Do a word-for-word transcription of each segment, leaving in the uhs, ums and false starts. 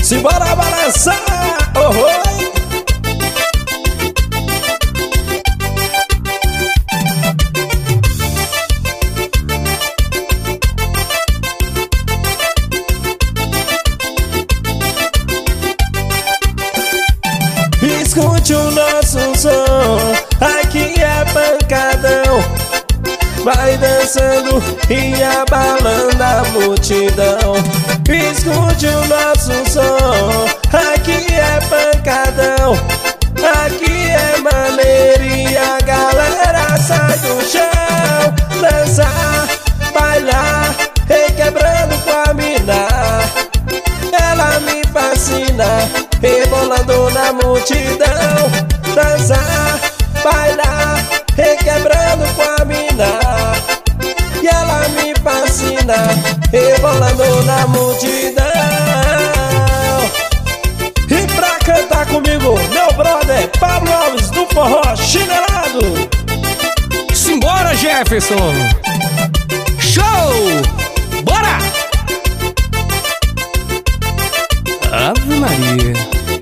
Simbora balançar, oh, oh. Escute o nosso som, aqui é pancadão. Vai dançando e abalando a multidão. Escute o nosso som, aqui é pancadão. Aqui é maneiro e a galera sai do chão. Dançar, bailar, requebrando com a mina. Ela me fascina, rebolando na multidão. Dançar, bailar, requebrando com a mina. E ela me fascina, rebolando na multidão. E pra cantar comigo, meu brother Pablo Alves do Forró Chinelado. Simbora, Jefferson! Show! Bora! Ave Maria.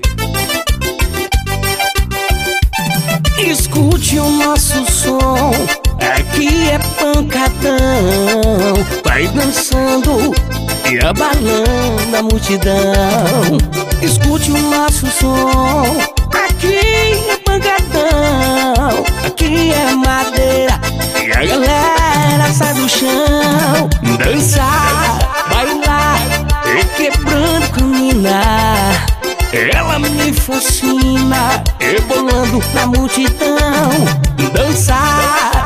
Escute o nosso som, aqui é pancadão. Vai dançando e abalando a multidão. Escute o nosso som, aqui é pancadão. Aqui é madeira e a galera sai do chão. Dançar, bailar, requebrando com a mina. Ela me fascina, rebolando na multidão. Dançar,